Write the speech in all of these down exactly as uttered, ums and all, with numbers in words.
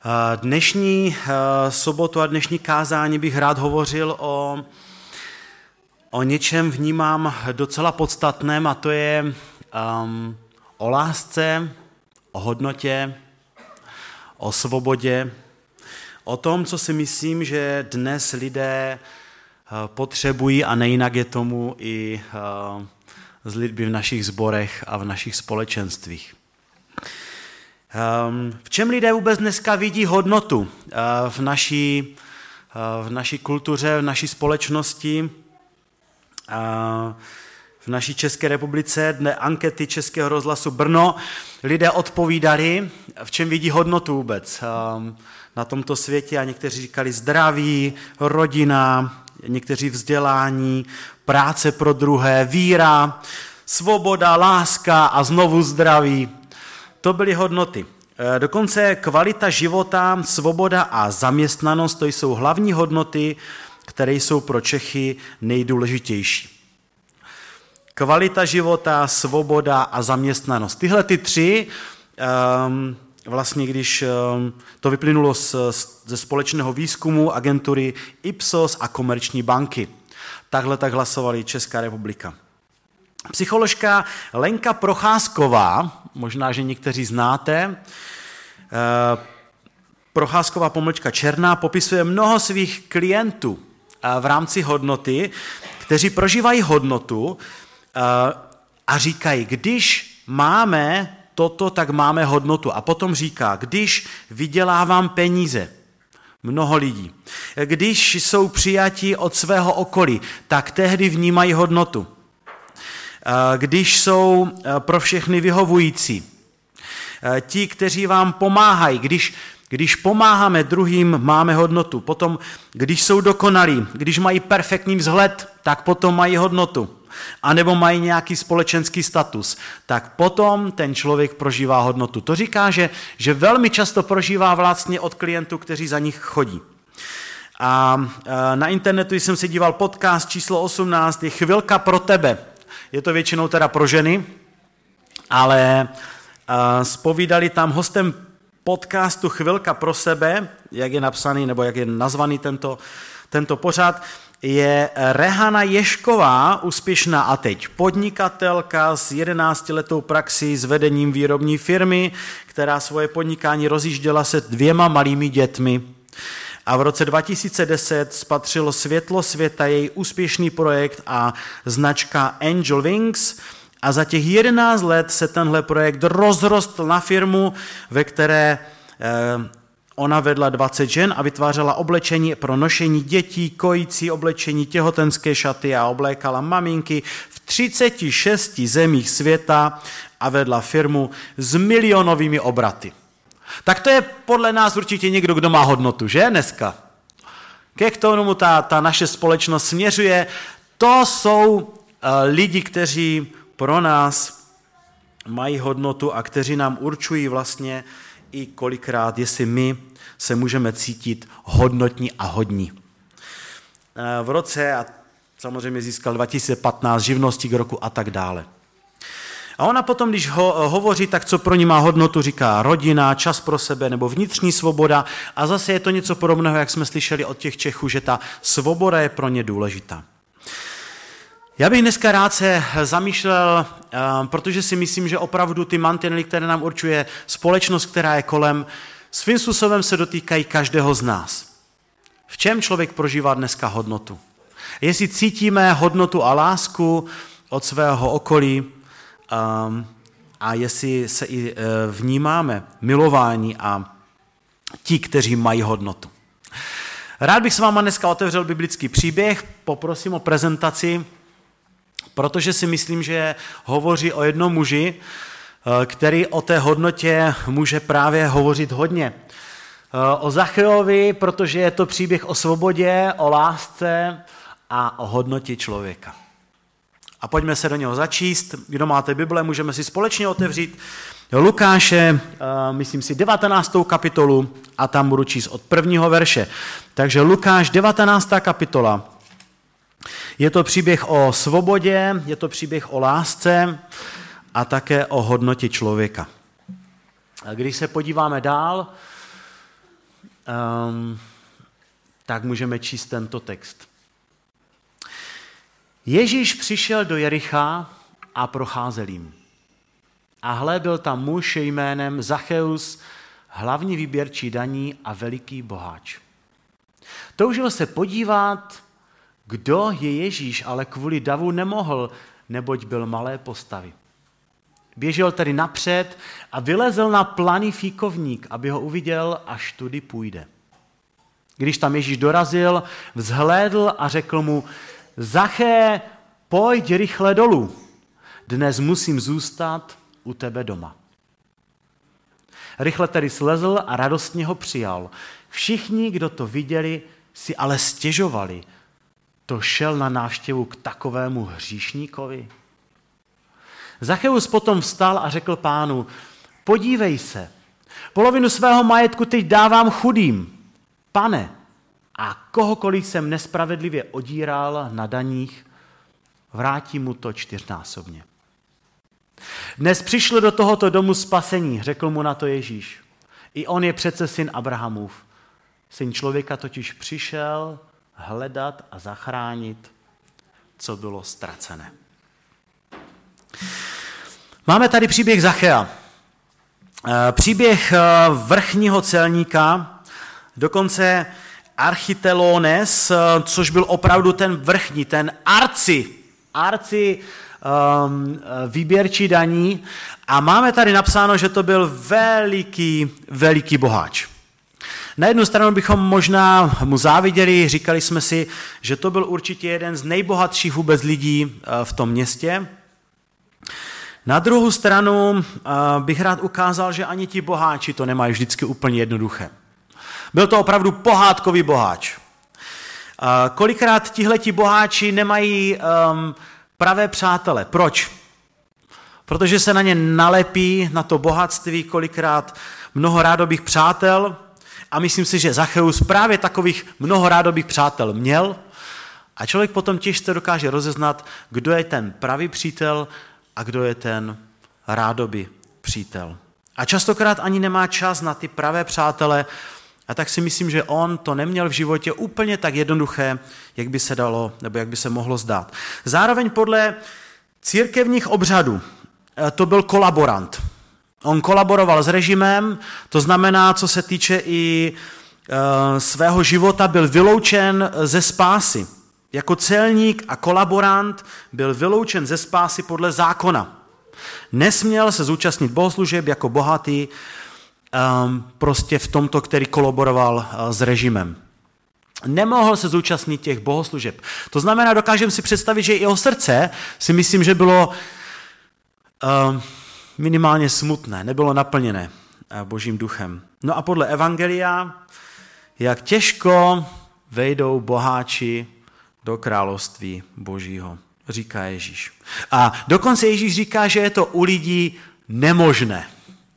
Dnešní sobotu a dnešní kázání bych rád hovořil o, o něčem vnímám docela podstatném, a to je um, o lásce, o hodnotě, o svobodě, o tom, co si myslím, že dnes lidé potřebují, a nejinak je tomu i z lidmi v našich sborech a v našich společenstvích. V čem lidé vůbec dneska vidí hodnotu v naší, v naší kultuře, v naší společnosti, v naší České republice? Dle ankety Českého rozhlasu Brno lidé odpovídali, v čem vidí hodnotu vůbec na tomto světě, a někteří říkali zdraví, rodina, někteří vzdělání, práce pro druhé, víra, svoboda, láska a znovu zdraví. To byly hodnoty. Dokonce kvalita života, svoboda a zaměstnanost, to jsou hlavní hodnoty, které jsou pro Čechy nejdůležitější. Kvalita života, svoboda a zaměstnanost. Tyhle ty tři, vlastně když to vyplynulo ze společného výzkumu agentury Ipsos a Komerční banky. Takhle tak hlasovali Česká republika. Psycholožka Lenka Procházková, možná, že někteří znáte, Procházková pomlčka Černá, popisuje mnoho svých klientů v rámci hodnoty, kteří prožívají hodnotu a říkají, když máme toto, tak máme hodnotu. A potom říká, když vydělávám peníze, mnoho lidí, když jsou přijati od svého okolí, tak tehdy vnímají hodnotu. Když jsou pro všechny vyhovující, ti, kteří vám pomáhají, když, když pomáháme druhým, máme hodnotu. Potom, když jsou dokonalí, když mají perfektní vzhled, tak potom mají hodnotu. A nebo mají nějaký společenský status, tak potom ten člověk prožívá hodnotu. To říká, že, že velmi často prožívá vlastně od klientů, kteří za nich chodí. A na internetu jsem se díval podcast číslo osmnáct, je Chvilka pro tebe. Je to většinou teda pro ženy, ale zpovídali tam hostem podcastu Chvilka pro sebe, jak je napsaný, nebo jak je nazvaný tento, tento pořad, je Rehana Ješková, úspěšná a teď podnikatelka s jedenáctiletou praxí s vedením výrobní firmy, která svoje podnikání rozjížděla se dvěma malými dětmi. A v roce dva tisíce deset spatřilo světlo světa její úspěšný projekt a značka Angel Wings, a za těch jedenáct let se tenhle projekt rozrostl na firmu, ve které eh, ona vedla dvacet žen a vytvářela oblečení pro nošení dětí, kojící oblečení, těhotenské šaty a oblékala maminky v třiceti šesti zemích světa a vedla firmu s milionovými obraty. Tak to je podle nás určitě někdo, kdo má hodnotu, že dneska? Ke k tomu ta, ta naše společnost směřuje. To jsou uh, lidi, kteří pro nás mají hodnotu a kteří nám určují vlastně i kolikrát, jestli my se můžeme cítit hodnotní a hodní. V roce, a samozřejmě získal dva tisíce patnáct živnostík roku a tak dále. A ona potom, když ho, hovoří, tak co pro ní má hodnotu, říká rodina, čas pro sebe nebo vnitřní svoboda. A zase je to něco podobného, jak jsme slyšeli od těch Čechů, že ta svoboda je pro ně důležitá. Já bych dneska rád se zamýšlel, protože si myslím, že opravdu ty mantinely, které nám určuje společnost, která je kolem, svým způsobem se dotýkají každého z nás. V čem člověk prožívá dneska hodnotu? Jestli cítíme hodnotu a lásku od svého okolí um, a jestli se i uh, vnímáme milování a ti, kteří mají hodnotu. Rád bych s váma dneska otevřel biblický příběh, poprosím o prezentaci, protože si myslím, že hovoří o jednom muži, který o té hodnotě může právě hovořit hodně. O Zacheovi, protože je to příběh o svobodě, o lásce a o hodnotě člověka. A pojďme se do něho začíst. Kdo máte Bible, můžeme si společně otevřít Lukáše, myslím si, devatenáctou kapitolu a tam budu číst od prvního verše. Takže Lukáš, devatenáctá kapitola. Je to příběh o svobodě, je to příběh o lásce a také o hodnotě člověka. A když se podíváme dál, um, tak můžeme číst tento text. Ježíš přišel do Jericha a procházel jim. A hle, byl tam muž jménem Zacheus, hlavní výběrčí daní a veliký boháč. Toužil se podívat, kdo je Ježíš, ale kvůli davu nemohl, neboť byl malé postavy. Běžel tedy napřed a vylezl na planý fíkovník, aby ho uviděl, až tudy půjde. Když tam Ježíš dorazil, vzhlédl a řekl mu: Zaché, pojď rychle dolů, dnes musím zůstat u tebe doma. Rychle tedy slezl a radostně ho přijal. Všichni, kdo to viděli, si ale stěžovali. To šel na návštěvu k takovému hříšníkovi. Zacheus potom vstal a řekl pánu: podívej se, polovinu svého majetku teď dávám chudým. Pane, a kohokoliv jsem nespravedlivě odíral na daních, vrátí mu to čtyřnásobně. Dnes přišlo do tohoto domu spasení, řekl mu na to Ježíš. I on je přece syn Abrahamův. Syn člověka totiž přišel hledat a zachránit, co bylo ztracené. Máme tady příběh Zachea. Příběh vrchního celníka, dokonce architelones, což byl opravdu ten vrchní, ten arci, arci um, výběrčí daní. A máme tady napsáno, že to byl veliký, veliký boháč. Na jednu stranu bychom možná mu záviděli, říkali jsme si, že to byl určitě jeden z nejbohatších vůbec lidí v tom městě. Na druhou stranu bych rád ukázal, že ani ti boháči to nemají vždycky úplně jednoduché. Byl to opravdu pohádkový boháč. Kolikrát tihleti boháči nemají um, pravé přátele. Proč? Protože se na ně nalepí, na to bohatství, kolikrát mnoho rádoby přátel, a myslím si, že Zacheus právě takových mnoho rádoby přátel měl, a člověk potom těžce dokáže rozeznat, kdo je ten pravý přítel a kdo je ten rádoby přítel. A častokrát ani nemá čas na ty pravé přátele, a tak si myslím, že on to neměl v životě úplně tak jednoduché, jak by se dalo, nebo jak by se mohlo zdát. Zároveň podle církevních obřadů to byl kolaborant. On kolaboroval s režimem, to znamená, co se týče i e, svého života, byl vyloučen ze spásy. Jako celník a kolaborant byl vyloučen ze spásy podle zákona. Nesměl se zúčastnit bohoslužeb jako bohatý, um, prostě v tomto, který kolaboroval uh, s režimem. Nemohl se zúčastnit těch bohoslužeb. To znamená, dokážeme si představit, že i jeho srdce si myslím, že bylo um, minimálně smutné, nebylo naplněné uh, Božím duchem. No a podle evangelia, jak těžko vejdou boháči do království Božího, říká Ježíš. A dokonce Ježíš říká, že je to u lidí nemožné.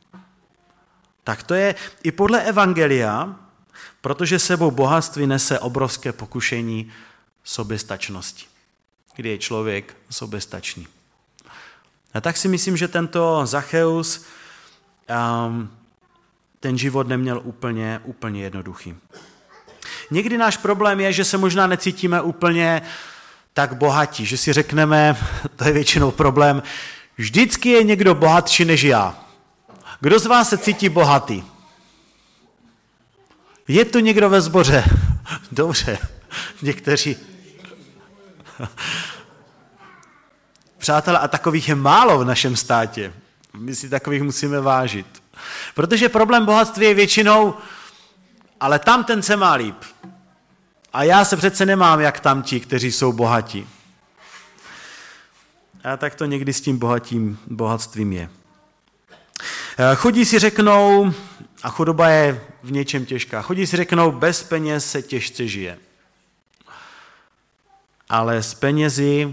Tak to je i podle evangelia, protože sebou bohatství nese obrovské pokušení soběstačnosti, kdy je člověk soběstačný. A tak si myslím, že tento Zacheus um, ten život neměl úplně, úplně jednoduchý. Někdy náš problém je, že se možná necítíme úplně tak bohatí, že si řekneme, to je většinou problém, vždycky je někdo bohatší než já. Kdo z vás se cítí bohatý? Je tu někdo ve sboře? Dobře, někteří. Přátelé, a takových je málo v našem státě. My si takových musíme vážit. Protože problém bohatství je většinou, ale tam ten se má líp. A já se přece nemám jak tam ti, kteří jsou bohatí. A tak to někdy s tím bohatým bohatstvím je. Chudí si řeknou, a chudoba je v něčem těžká, chudí si řeknou, bez peněz se těžce žije. Ale s penězi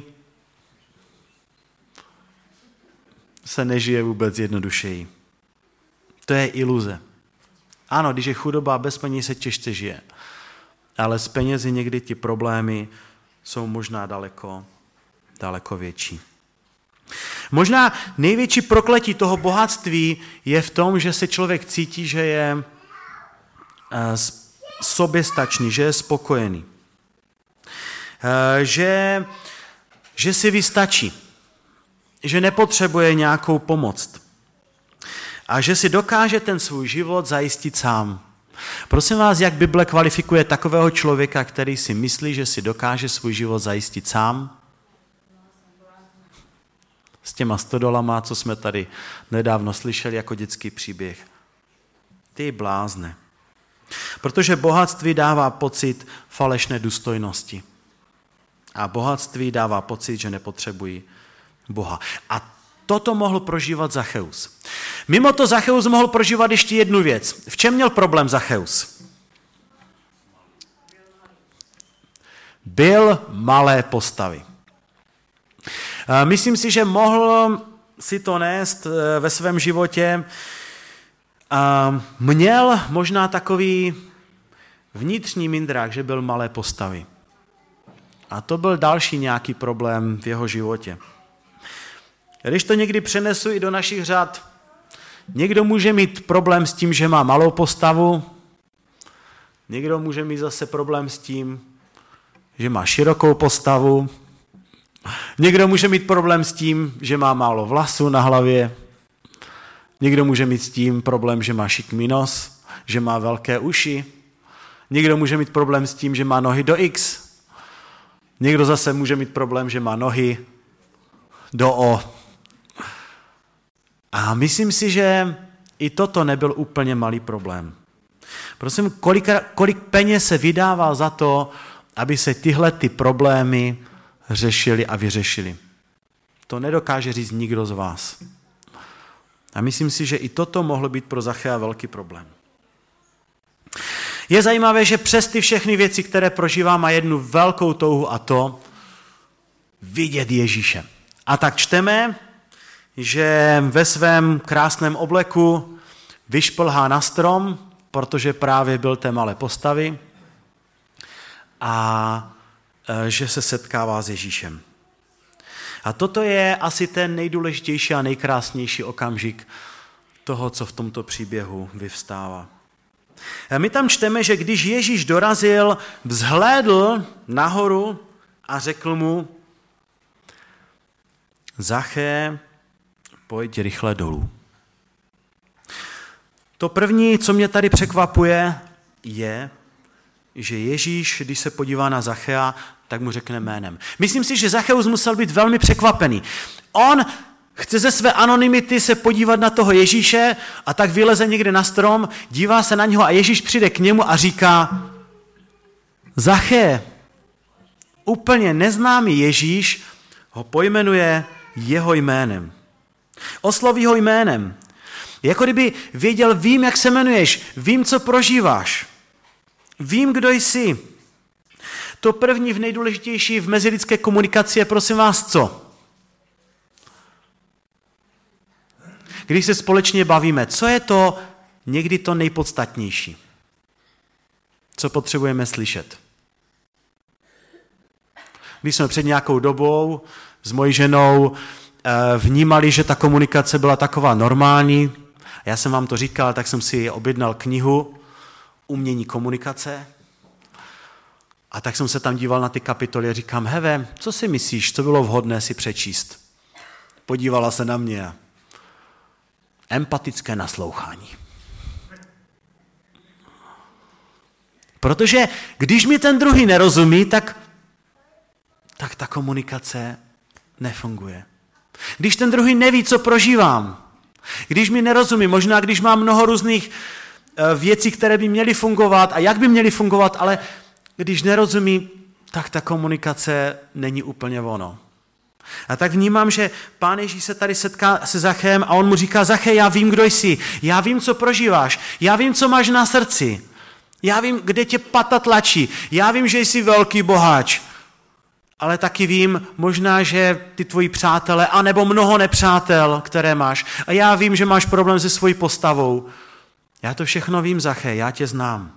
se nežije vůbec jednodušeji. To je iluze. Ano, když je chudoba, bez peněz se těžce žije. Ale s penězi někdy ty problémy jsou možná daleko, daleko větší. Možná největší prokletí toho bohatství je v tom, že se člověk cítí, že je soběstačný, že je spokojený. Že, že si vystačí, že nepotřebuje nějakou pomoc a že si dokáže ten svůj život zajistit sám. Prosím vás, jak Bible kvalifikuje takového člověka, který si myslí, že si dokáže svůj život zajistit sám? S těma stodolama, co jsme tady nedávno slyšeli jako dětský příběh. Ty blázne. Protože bohatství dává pocit falešné důstojnosti. A bohatství dává pocit, že nepotřebují Boha. A toto mohl prožívat Zacheus. Mimo to Zacheus mohl prožívat ještě jednu věc. V čem měl problém Zacheus? Byl malé postavy. Myslím si, že mohl si to nést ve svém životě. Měl možná takový vnitřní mindrák, že byl malé postavy. A to byl další nějaký problém v jeho životě. Když to někdy přenesu i do našich řad, někdo může mít problém s tím, že má malou postavu, někdo může mít zase problém s tím, že má širokou postavu, někdo může mít problém s tím, že má málo vlasů na hlavě, někdo může mít s tím problém, že má šikmý nos, že má velké uši, někdo může mít problém s tím, že má nohy do X, někdo zase může mít problém, že má nohy do O. A myslím si, že i toto nebyl úplně malý problém. Prosím, kolik, kolik peněz se vydával za to, aby se tyhle ty problémy řešily a vyřešily. To nedokáže říct nikdo z vás. A myslím si, že i toto mohlo být pro Zachea velký problém. Je zajímavé, že přes ty všechny věci, které prožívá, má jednu velkou touhu a to vidět Ježíše. A tak čteme, že ve svém krásném obleku vyšplhá na strom, protože právě byl té malé postavy, a že se setkává s Ježíšem. A toto je asi ten nejdůležitější a nejkrásnější okamžik toho, co v tomto příběhu vyvstává. A my tam čteme, že když Ježíš dorazil, vzhlédl nahoru a řekl mu: Zaché, pojď rychle dolů. To první, co mě tady překvapuje, je, že Ježíš, když se podívá na Zachea, tak mu řekne jménem. Myslím si, že Zacheus musel být velmi překvapený. On chce ze své anonymity se podívat na toho Ježíše a tak vyleze někde na strom, dívá se na něho a Ježíš přijde k němu a říká: Zaché. Úplně neznámý Ježíš ho pojmenuje jeho jménem. Osloví ho jménem. Jako kdyby věděl, vím, jak se jmenuješ, vím, co prožíváš, vím, kdo jsi. To první v nejdůležitější v mezilidské komunikaci je, prosím vás, co? Když se společně bavíme, co je to někdy to nejpodstatnější? Co potřebujeme slyšet? Když jsme před nějakou dobou s mojí ženou vnímali, že ta komunikace byla taková normální, já jsem vám to říkal, tak jsem si objednal knihu Umění komunikace a tak jsem se tam díval na ty kapitoly a říkám: Heve, co si myslíš, co bylo vhodné si přečíst? Podívala se na mě. Empatické naslouchání. Protože když mi ten druhý nerozumí, tak, tak ta komunikace nefunguje. Když ten druhý neví, co prožívám, když mi nerozumí, možná když mám mnoho různých věcí, které by měly fungovat a jak by měly fungovat, ale když nerozumí, tak ta komunikace není úplně ono. A tak vnímám, že Pán Ježíš se tady setká se Zachem a on mu říká: Zaché, já vím, kdo jsi, já vím, co prožíváš, já vím, co máš na srdci, já vím, kde tě pata tlačí, já vím, že jsi velký boháč, ale taky vím možná, že ty tvoji přátelé, anebo mnoho nepřátel, které máš, a já vím, že máš problém se svojí postavou. Já to všechno vím, Zaché, já tě znám.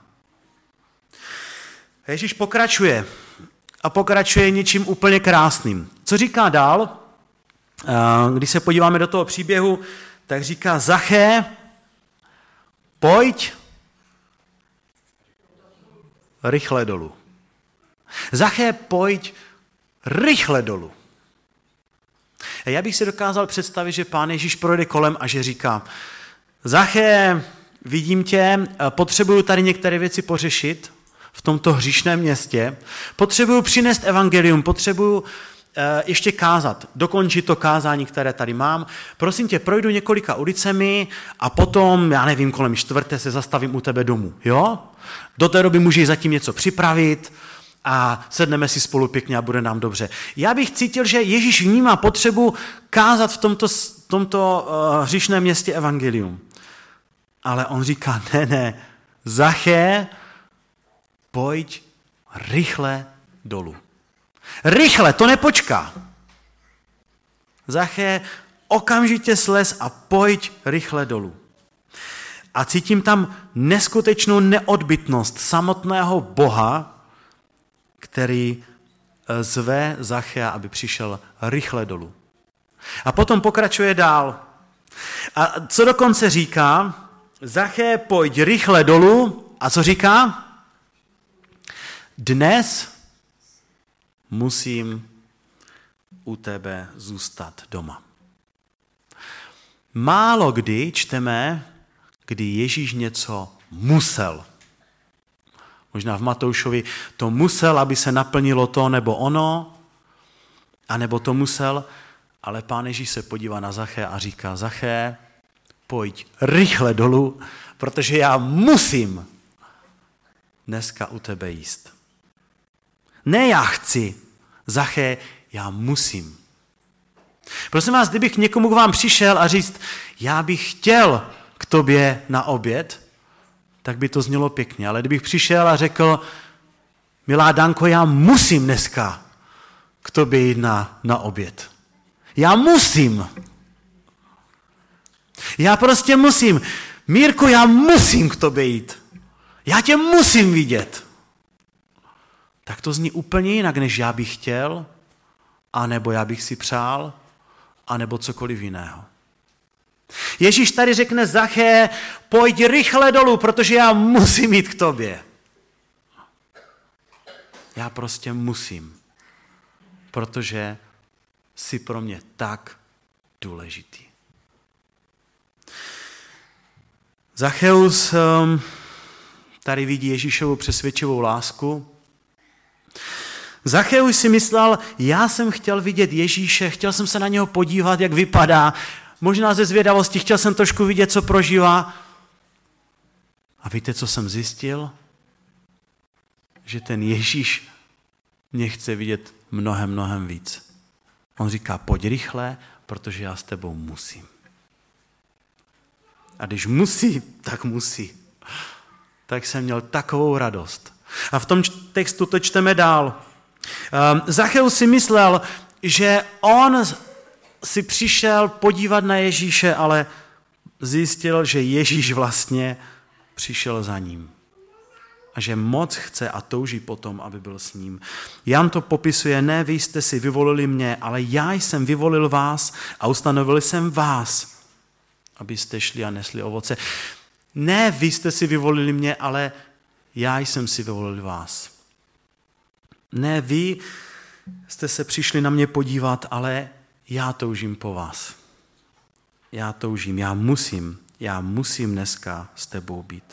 Ježíš pokračuje a pokračuje něčím úplně krásným. Co říká dál? Když se podíváme do toho příběhu, tak říká: Zaché, pojď rychle dolů. Zaché, pojď rychle dolů. A já bych si dokázal představit, že Pán Ježíš projde kolem a že říká, Zaché, vidím tě, potřebuju tady některé věci pořešit v tomto hříšném městě, potřebuju přinést evangelium, potřebuju ještě kázat, dokončit to kázání, které tady mám. Prosím tě, projdu několika ulicemi a potom, já nevím, kolem čtvrté se zastavím u tebe domů. Jo? Do té doby můžeš zatím něco připravit a sedneme si spolu pěkně a bude nám dobře. Já bych cítil, že Ježíš vnímá potřebu kázat v tomto, tomto uh, hříšném městě evangelium. Ale on říká, ne, ne, Zaché, pojď rychle dolů. Rychle, to nepočká. Zaché, okamžitě slez a pojď rychle dolů. A cítím tam neskutečnou neodbytnost samotného Boha, který zve Zachea, aby přišel rychle dolů. A potom pokračuje dál. A co dokonce říká? Zaché, pojď rychle dolů. A co říká? Dnes musím u tebe zůstat doma. Málo kdy čteme, kdy Ježíš něco musel. Možná v Matoušovi to musel, aby se naplnilo to nebo ono, anebo to musel, ale Pán Ježíš se podívá na Zaché a říká, Zaché, pojď rychle dolů, protože já musím dneska u tebe jíst. Ne já chci, Zaché, já musím. Prosím vás, kdybych někomu k vám přišel a říct, já bych chtěl k tobě na oběd, tak by to znělo pěkně. Ale kdybych přišel a řekl, milá Danko, já musím dneska k tobě jít na, na oběd. Já musím. Já prostě musím. Mírko, já musím k tobě jít. Já tě musím vidět. Tak to zní úplně jinak, než já bych chtěl, anebo já bych si přál, anebo cokoliv jiného. Ježíš tady řekne, Zaché, pojď rychle dolů, protože já musím jít k tobě. Já prostě musím, protože jsi pro mě tak důležitý. Zacheus tady vidí Ježíšovu přesvědčivou lásku. Zacheus si myslel, já jsem chtěl vidět Ježíše, chtěl jsem se na něho podívat, jak vypadá, možná ze zvědavosti, chtěl jsem trošku vidět, co prožívá. A víte, co jsem zjistil? Že ten Ježíš mě chce vidět mnohem, mnohem víc. On říká, pojď rychle, protože já s tebou musím. A když musí, tak musí. Tak jsem měl takovou radost. A v tom textu to čteme dál. Zacheus si myslel, že on si přišel podívat na Ježíše, ale zjistil, že Ježíš vlastně přišel za ním. A že moc chce a touží potom, aby byl s ním. Jan to popisuje, ne vy jste si vyvolili mě, ale já jsem vyvolil vás a ustanovil jsem vás, abyste šli a nesli ovoce. Ne vy jste si vyvolili mě, ale já jsem si vyvolil vás. Ne vy jste se přišli na mě podívat, ale já toužím po vás. Já toužím, já musím, já musím dneska s tebou být.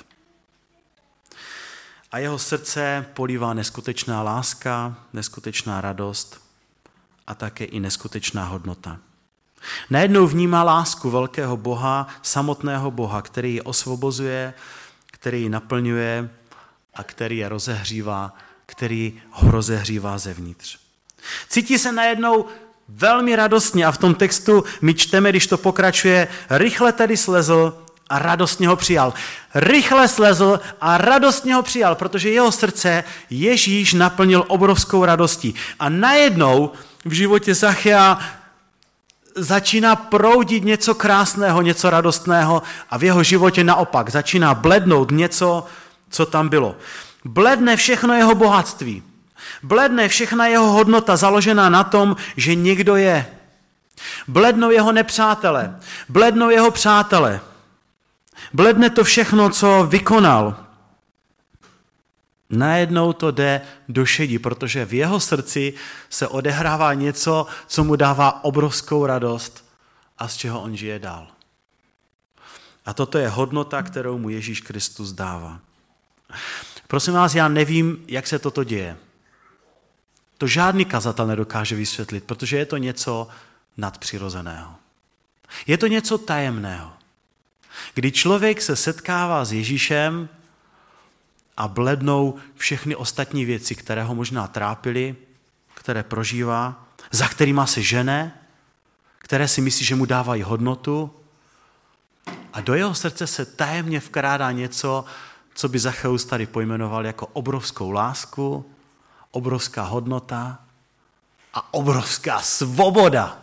A jeho srdce polívá neskutečná láska, neskutečná radost a také i neskutečná hodnota. Najednou vnímá lásku velkého Boha, samotného Boha, který ji osvobozuje, který ji naplňuje a který je rozehřívá, který ho rozehřívá zevnitř. Cítí se najednou velmi radostně a v tom textu my čteme, když to pokračuje, rychle tedy slezl a radostně ho přijal. Rychle slezl a radostně ho přijal, protože jeho srdce Ježíš naplnil obrovskou radostí. A najednou v životě Zachea začíná proudit něco krásného, něco radostného a v jeho životě naopak začíná blednout něco, co tam bylo. Bledne všechno jeho bohatství. Bledne všechna jeho hodnota založená na tom, že někdo je. Blednou jeho nepřátele. Blednou jeho přátele. Bledne to všechno, co vykonal. Najednou to jde do šedí, protože v jeho srdci se odehrává něco, co mu dává obrovskou radost a z čeho on žije dál. A toto je hodnota, kterou mu Ježíš Kristus dává. Prosím vás, já nevím, jak se toto děje. To žádný kazatel nedokáže vysvětlit, protože je to něco nadpřirozeného. Je to něco tajemného. Kdy člověk se setkává s Ježíšem a blednou všechny ostatní věci, které ho možná trápily, které prožívá, za kterýma se žene, které si myslí, že mu dávají hodnotu, a do jeho srdce se tajemně vkrádá něco, co by Zacheus tady pojmenoval jako obrovskou lásku, obrovská hodnota a obrovská svoboda.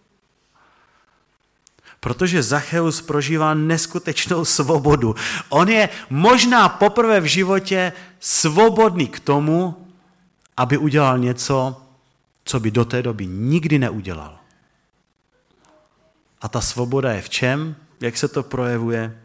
Protože Zacheus prožívá neskutečnou svobodu. On je možná poprvé v životě svobodný k tomu, aby udělal něco, co by do té doby nikdy neudělal. A ta svoboda je v čem? Jak se to projevuje?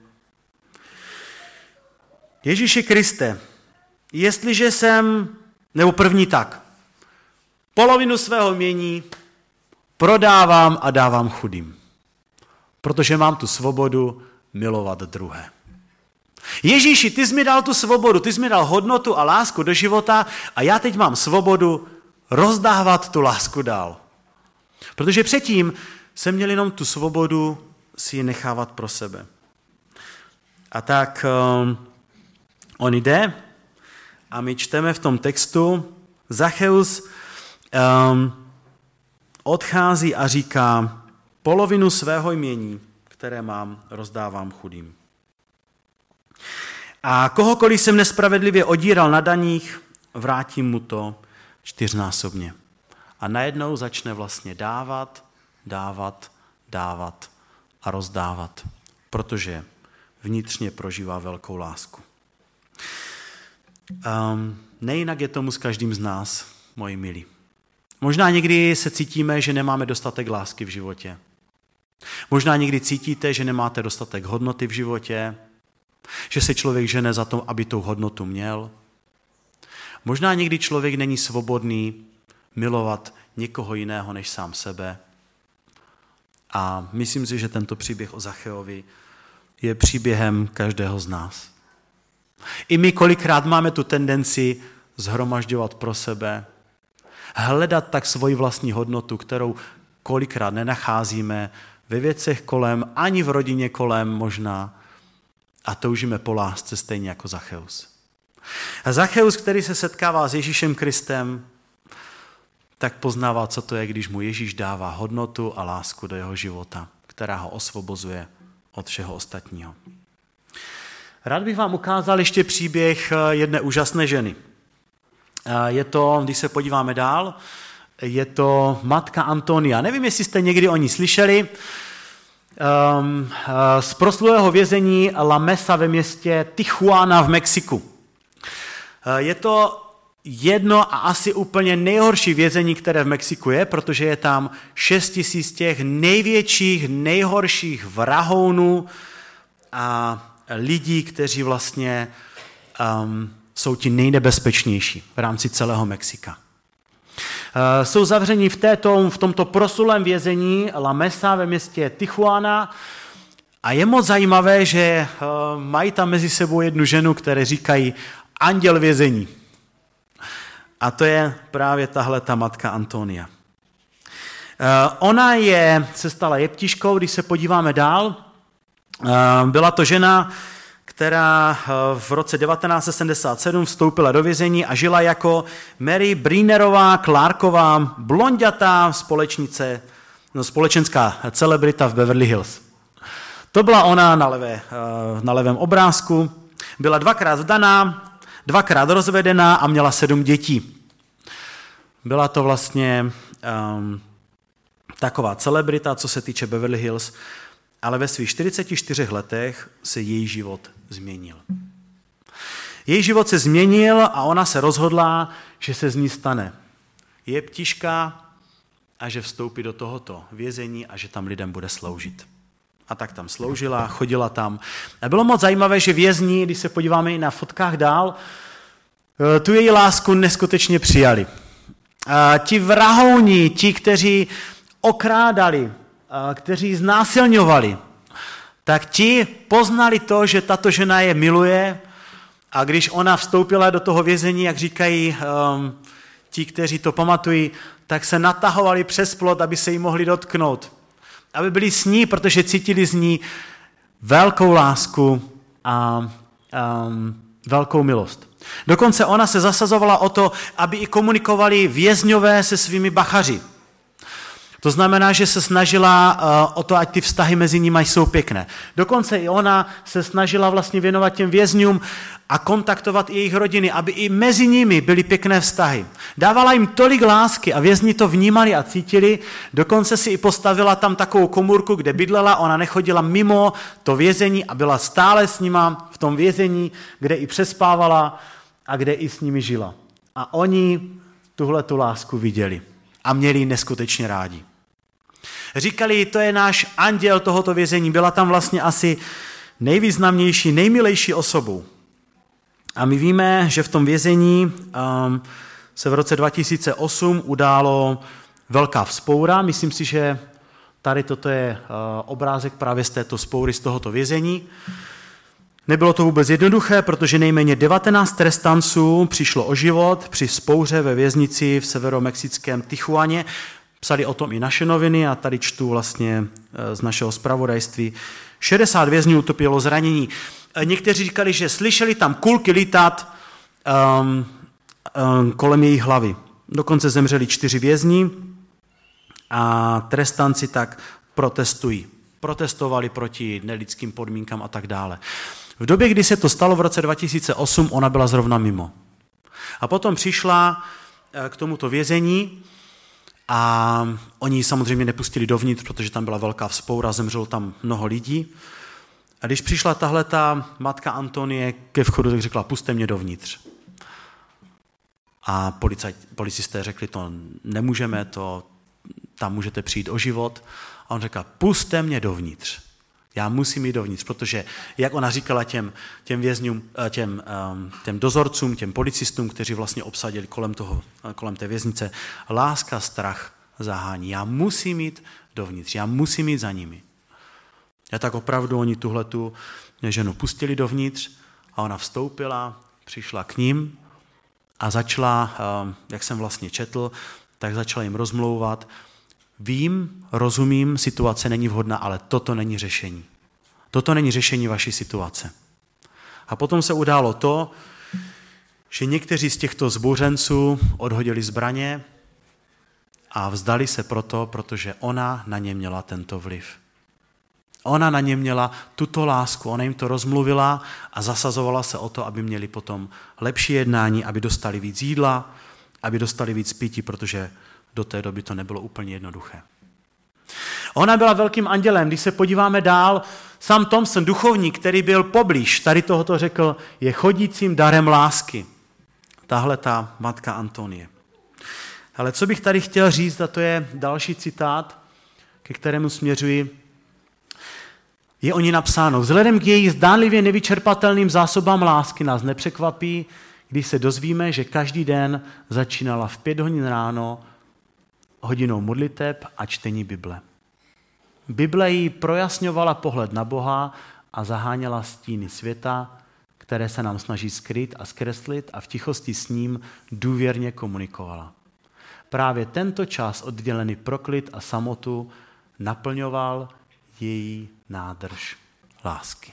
Ježíši Kriste, jestliže jsem, nebo první tak, polovinu svého jmění prodávám a dávám chudým, protože mám tu svobodu milovat druhé. Ježíši, ty jsi mi dal tu svobodu, ty jsi mi dal hodnotu a lásku do života a já teď mám svobodu rozdávat tu lásku dál. Protože předtím jsem měl jenom tu svobodu si ji nechávat pro sebe. A tak um, on jde a my čteme v tom textu, Zacheus um, odchází a říká, polovinu svého jmění, které mám, rozdávám chudým. A kohokoliv jsem nespravedlivě odíral na daních, vrátím mu to čtyřnásobně. A najednou začne vlastně dávat, dávat, dávat a rozdávat, protože vnitřně prožívá velkou lásku. Um, nejinak je tomu s každým z nás, moji milí. Možná někdy se cítíme, že nemáme dostatek lásky v životě. Možná někdy cítíte, že nemáte dostatek hodnoty v životě, že se člověk žene za to, aby tu hodnotu měl. Možná někdy člověk není svobodný milovat někoho jiného než sám sebe. A myslím si, že tento příběh o Zacheovi je příběhem každého z nás. I my kolikrát máme tu tendenci shromažďovat pro sebe, hledat tak svoji vlastní hodnotu, kterou kolikrát nenacházíme ve věcech kolem, ani v rodině kolem možná, a toužíme po lásce stejně jako Zacheus. A Zacheus, který se setkává s Ježíšem Kristem, tak poznává, co to je, když mu Ježíš dává hodnotu a lásku do jeho života, která ho osvobozuje od všeho ostatního. Rád bych vám ukázal ještě příběh jedné úžasné ženy. Je to, když se podíváme dál, je to matka Antonia. Nevím, jestli jste někdy o ní slyšeli. Um, z proslulého vězení La Mesa ve městě Tijuana v Mexiku. Je to jedno a asi úplně nejhorší vězení, které v Mexiku je, protože je tam šest tisíc těch největších, nejhorších vrahounů a lidí, kteří vlastně um, jsou ti nejnebezpečnější v rámci celého Mexika. Uh, jsou zavřeni v, této, v tomto proslulém vězení La Mesa ve městě Tijuana a je moc zajímavé, že uh, mají tam mezi sebou jednu ženu, které říkají anděl vězení. A to je právě tahle ta matka Antonia. Uh, ona je, se stala jeptiškou, když se podíváme dál. Uh, byla to žena, která v roce devatenáct set sedmdesát sedm vstoupila do vězení a žila jako Mary Breenerová Clarková, blonďatá společnice, no, společenská celebrita v Beverly Hills. To byla ona na, levé, na levém obrázku. Byla dvakrát vdaná, dvakrát rozvedená a měla sedm dětí. Byla to vlastně um, taková celebrita, co se týče Beverly Hills, ale ve svých čtyřiceti čtyřech letech se její život změnil. Její život se změnil a ona se rozhodla, že se z ní stane jeptiška a že vstoupí do tohoto vězení a že tam lidem bude sloužit. A tak tam sloužila, chodila tam. A bylo moc zajímavé, že vězni, když se podíváme i na fotkách dál, tu její lásku neskutečně přijali. Ti vrahouni, ti, kteří okrádali, kteří znásilňovali, tak ti poznali to, že tato žena je miluje, a když ona vstoupila do toho vězení, jak říkají um, ti, kteří to pamatují, tak se natahovali přes plot, aby se jí mohli dotknout. Aby byli s ní, protože cítili z ní velkou lásku a um, velkou milost. Dokonce ona se zasazovala o to, aby i komunikovali vězňové se svými bachaři. To znamená, že se snažila uh, o to, ať ty vztahy mezi nimi jsou pěkné. Dokonce i ona se snažila vlastně věnovat těm vězňům a kontaktovat i jejich rodiny, aby i mezi nimi byly pěkné vztahy. Dávala jim tolik lásky a vězni to vnímali a cítili. Dokonce si i postavila tam takovou komůrku, kde bydlela, ona nechodila mimo to vězení a byla stále s nima v tom vězení, kde i přespávala a kde i s nimi žila. A oni tuhle tu lásku viděli a měli ji neskutečně rádi. Říkali, to je náš anděl tohoto vězení, byla tam vlastně asi nejvýznamnější, nejmilejší osobou. A my víme, že v tom vězení um, se v roce dva tisíce osm událo velká vzpoura. Myslím si, že tady toto je uh, obrázek právě z této vzpoury, z tohoto vězení. Nebylo to vůbec jednoduché, protože nejméně devatenáct trestanců přišlo o život při vzpouře ve věznici v severomexickém Tijuaně. Psali o tom i naše noviny a tady čtu vlastně z našeho zpravodajství. šedesát vězňů utrpělo zranění. Někteří říkali, že slyšeli tam kulky lítat um, um, kolem jejich hlavy. Dokonce zemřeli čtyři vězni a trestanci tak protestují. Protestovali proti nelidským podmínkám a tak dále. V době, kdy se to stalo v roce dva tisíce osm, ona byla zrovna mimo. A potom přišla k tomuto vězení a oni ji samozřejmě nepustili dovnitř, protože tam byla velká vzpoura, zemřelo tam mnoho lidí. A když přišla tahleta matka Antonie ke vchodu, tak řekla, pusťte mě dovnitř. A policajt, policisté řekli, to nemůžeme, to, tam můžete přijít o život. A on řekl, pusťte mě dovnitř. Já musím jít dovnitř, protože, jak ona říkala těm, těm vězňům, těm, těm dozorcům, těm policistům, kteří vlastně obsadili kolem, toho, kolem té věznice, láska, strach zahání. Já musím jít dovnitř, já musím jít za nimi. A tak opravdu oni tuhletu ženu pustili dovnitř a ona vstoupila, přišla k ním a začala, jak jsem vlastně četl, tak začala jim rozmlouvat. Vím, rozumím, situace není vhodná, ale toto není řešení. Toto není řešení vaší situace. A potom se událo to, že někteří z těchto zbouřenců odhodili zbraně a vzdali se proto, protože ona na ně měla tento vliv. Ona na ně měla tuto lásku, ona jim to rozmluvila a zasazovala se o to, aby měli potom lepší jednání, aby dostali víc jídla, aby dostali víc pití, protože do té doby to nebylo úplně jednoduché. Ona byla velkým andělem. Když se podíváme dál, Sam Thompson, duchovník, který byl poblíž, tady tohoto řekl, je chodícím darem lásky. Tahle ta matka Antonie. Ale co bych tady chtěl říct, a to je další citát, ke kterému směřuji, je o ní napsáno. Vzhledem k její zdánlivě nevyčerpatelným zásobám lásky nás nepřekvapí, když se dozvíme, že každý den začínala v pět hodin ráno hodinou modliteb a čtení Bible. Bible jí projasňovala pohled na Boha a zaháněla stíny světa, které se nám snaží skryt a zkreslit a v tichosti s ním důvěrně komunikovala. Právě tento čas oddělený pro klid a samotu naplňoval její nádrž lásky.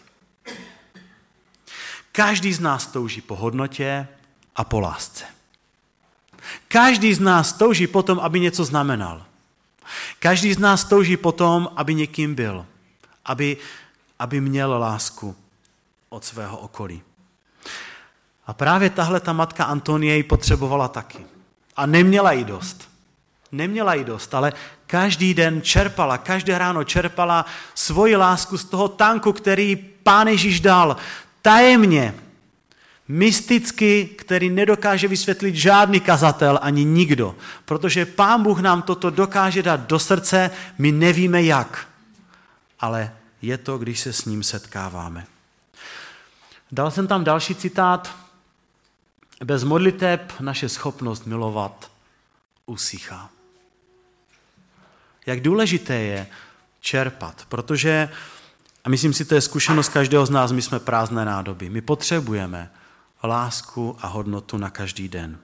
Každý z nás touží po hodnotě a po lásce. Každý z nás touží potom, aby něco znamenal. Každý z nás touží potom, aby někým byl. Aby, aby měl lásku od svého okolí. A právě tahle ta matka Antonie ji potřebovala taky. A neměla jí dost. Neměla jí dost, ale každý den čerpala, každé ráno čerpala svoji lásku z toho tanku, který Pán Ježíš dal. Tajemně, mysticky, který nedokáže vysvětlit žádný kazatel ani nikdo. Protože Pán Bůh nám toto dokáže dát do srdce, my nevíme jak. Ale je to, když se s ním setkáváme. Dal jsem tam další citát bez modliteb naše schopnost milovat usychá. Jak důležité je čerpat, protože, a myslím si, to je zkušenost každého z nás, my jsme prázdné nádoby. My potřebujeme lásku a hodnotu na každý den.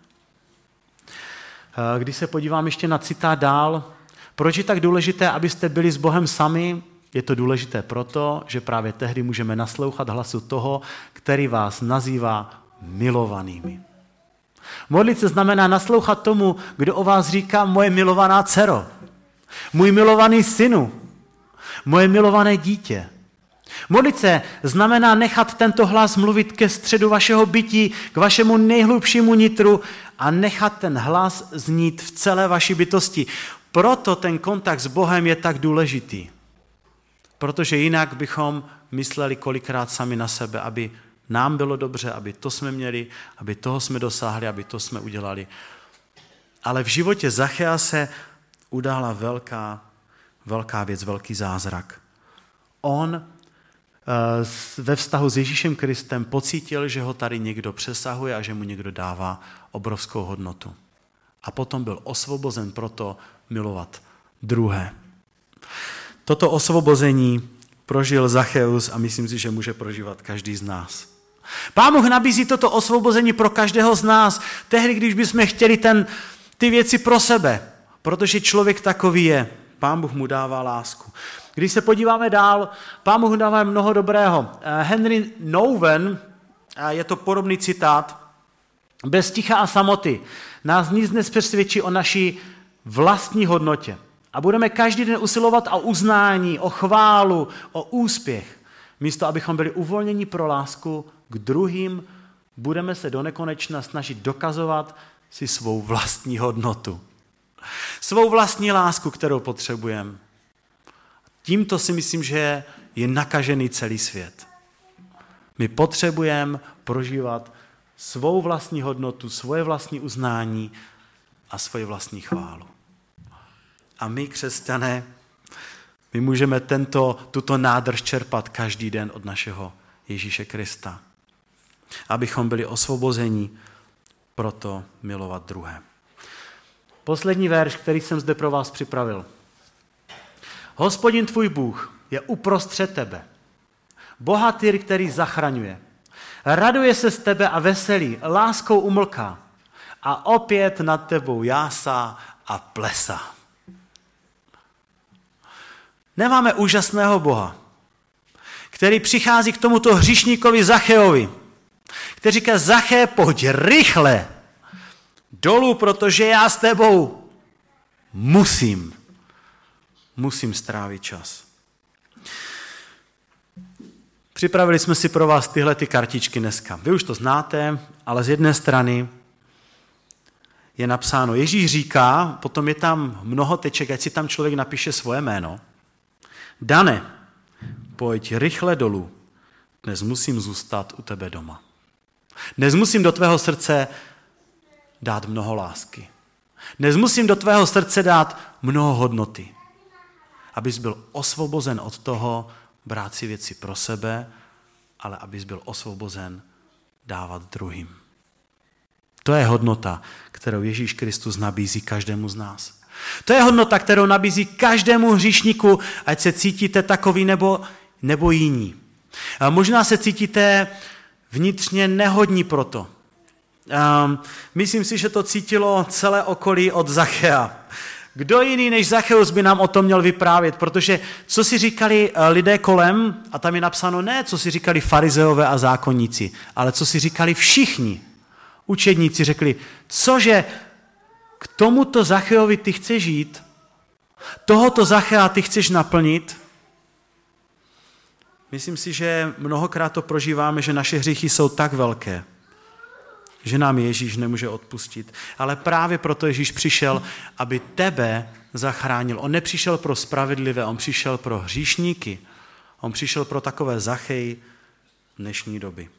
Když se podívám ještě na citát dál, proč je tak důležité, abyste byli s Bohem sami? Je to důležité proto, že právě tehdy můžeme naslouchat hlasu toho, který vás nazývá milovanými. Modlit se znamená naslouchat tomu, kdo o vás říká moje milovaná dcero, můj milovaný synu, moje milované dítě. Modlit se znamená nechat tento hlas mluvit ke středu vašeho bytí, k vašemu nejhlubšímu nitru a nechat ten hlas znít v celé vaší bytosti. Proto ten kontakt s Bohem je tak důležitý. Protože jinak bychom mysleli kolikrát sami na sebe, aby nám bylo dobře, aby to jsme měli, aby toho jsme dosáhli, aby to jsme udělali. Ale v životě Zachea se udála velká, velká věc, velký zázrak. On ve vztahu s Ježíšem Kristem pocítil, že ho tady někdo přesahuje a že mu někdo dává obrovskou hodnotu. A potom byl osvobozen proto milovat druhé. Toto osvobození prožil Zacheus a myslím si, že může prožívat každý z nás. Pán Bůh nabízí toto osvobození pro každého z nás, tehdy, když bychom chtěli ten, ty věci pro sebe, protože člověk takový je. Pán Bůh mu dává lásku. Když se podíváme dál, Pán Bůh dává mnoho dobrého. Henry Nouwen, je to podobný citát, bez ticha a samoty nás nic nepřesvědčí o naší vlastní hodnotě. A budeme každý den usilovat o uznání, o chválu, o úspěch. Místo, abychom byli uvolněni pro lásku k druhým, budeme se do nekonečna snažit dokazovat si svou vlastní hodnotu. Svou vlastní lásku, kterou potřebujeme. Tímto si myslím, že je nakažený celý svět. My potřebujeme prožívat svou vlastní hodnotu, svoje vlastní uznání a svoji vlastní chválu. A my, křesťané, my můžeme tento, tuto nádrž čerpat každý den od našeho Ježíše Krista. Abychom byli osvobozeni proto milovat druhé. Poslední verš, který jsem zde pro vás připravil. Hospodin tvůj Bůh je uprostřed tebe. Bohatýr, který zachraňuje. Raduje se z tebe a veselí, láskou umlká. A opět nad tebou jásá a plesá. Nemáme úžasného Boha, který přichází k tomuto hříšníkovi Zacheovi, který říká, Zaché, pojď rychle dolů, protože já s tebou musím, musím strávit čas. Připravili jsme si pro vás tyhle ty kartičky dneska. Vy už to znáte, ale z jedné strany je napsáno, Ježíš říká, potom je tam mnoho teček, ať si tam člověk napíše svoje jméno. Dane, pojď rychle dolů, dnes musím zůstat u tebe doma. Dnes musím do tvého srdce dát mnoho lásky. Dnes musím do tvého srdce dát mnoho hodnoty, abys byl osvobozen od toho brát si věci pro sebe, ale abys byl osvobozen dávat druhým. To je hodnota, kterou Ježíš Kristus nabízí každému z nás. To je hodnota, kterou nabízí každému hříšníku, ať se cítíte takový nebo, nebo jiní. A možná se cítíte vnitřně nehodní proto. Um, myslím si, že to cítilo celé okolí od Zachea. Kdo jiný než Zacheus by nám o tom měl vyprávět, protože co si říkali lidé kolem, a tam je napsáno ne, co si říkali farizeové a zákonníci, ale co si říkali všichni. Učedníci řekli, cože k tomuto Zacheovi ty chceš žít, tohoto Zachea ty chceš naplnit. Myslím si, že mnohokrát to prožíváme, že naše hříchy jsou tak velké, že nám Ježíš nemůže odpustit. Ale právě proto Ježíš přišel, aby tebe zachránil. On nepřišel pro spravedlivé, on přišel pro hříšníky. On přišel pro takové Zachej dnešní doby.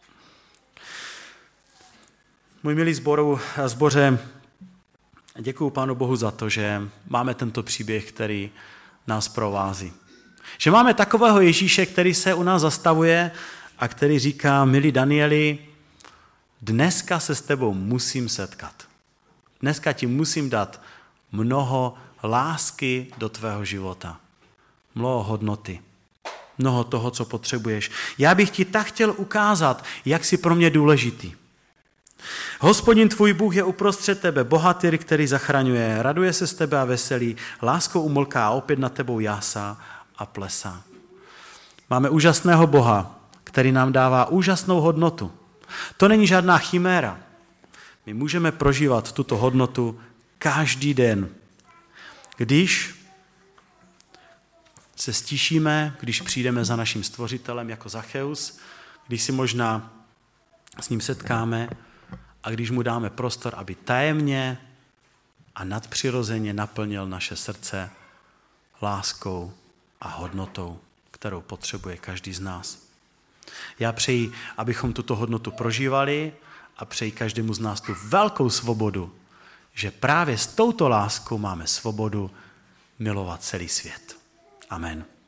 Můj milý sboru, sboře, děkuju Pánu Bohu za to, že máme tento příběh, který nás provází. Že máme takového Ježíše, který se u nás zastavuje a který říká, milí Danieli, dneska se s tebou musím setkat. Dneska ti musím dát mnoho lásky do tvého života. Mnoho hodnoty. Mnoho toho, co potřebuješ. Já bych ti tak chtěl ukázat, jak jsi pro mě důležitý. Hospodin tvůj Bůh je uprostřed tebe, bohatýr, který zachraňuje, raduje se z tebe a veselí, láskou umlká a opět nad tebou jásá a plesá. Máme úžasného Boha, který nám dává úžasnou hodnotu. To není žádná chiméra. My můžeme prožívat tuto hodnotu každý den. Když se stíšíme, když přijdeme za naším stvořitelem jako Zacheus, když si možná s ním setkáme a když mu dáme prostor, aby tajemně a nadpřirozeně naplnil naše srdce láskou a hodnotou, kterou potřebuje každý z nás. Já přeji, abychom tuto hodnotu prožívali a přeji každému z nás tu velkou svobodu, že právě s touto láskou máme svobodu milovat celý svět. Amen.